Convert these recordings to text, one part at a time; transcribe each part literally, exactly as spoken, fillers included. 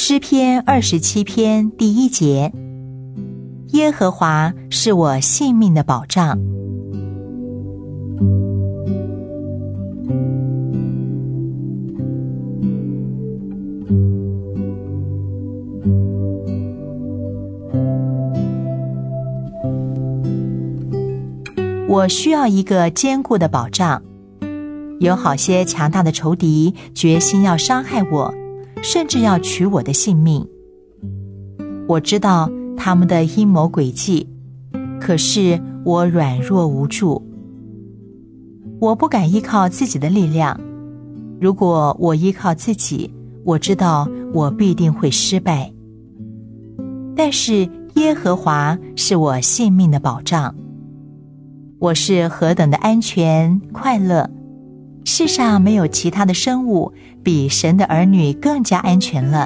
诗篇二十七篇第一节，耶和华是我性命的保障。我需要一个坚固的保障。有好些强大的仇敌决心要伤害我，甚至要取我的性命。我知道他们的阴谋诡计，可是我软弱无助。我不敢依靠自己的力量，如果我依靠自己，我知道我必定会失败。但是耶和华是我性命的保障。我是何等的安全快乐，世上没有其他的生物比神的儿女更加安全了。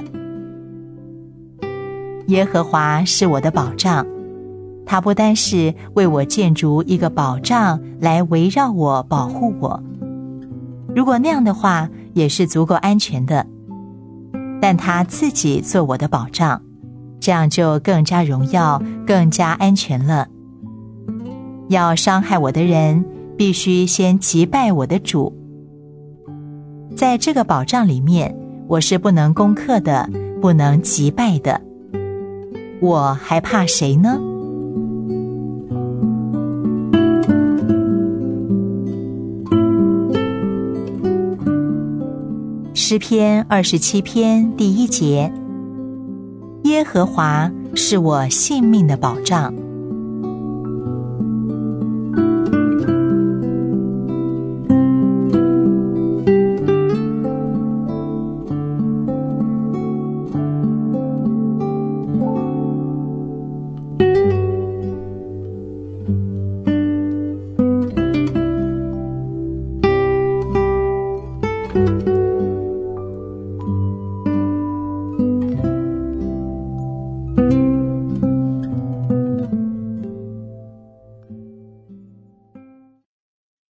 耶和华是我的保障，他不单是为我建筑一个保障来围绕我保护我，如果那样的话也是足够安全的，但他自己做我的保障，这样就更加荣耀更加安全了。要伤害我的人必须先击败我的主。在这个保障里面，我是不能攻克的，不能击败的。我还怕谁呢？诗篇二十七篇第一节，耶和华是我性命的保障。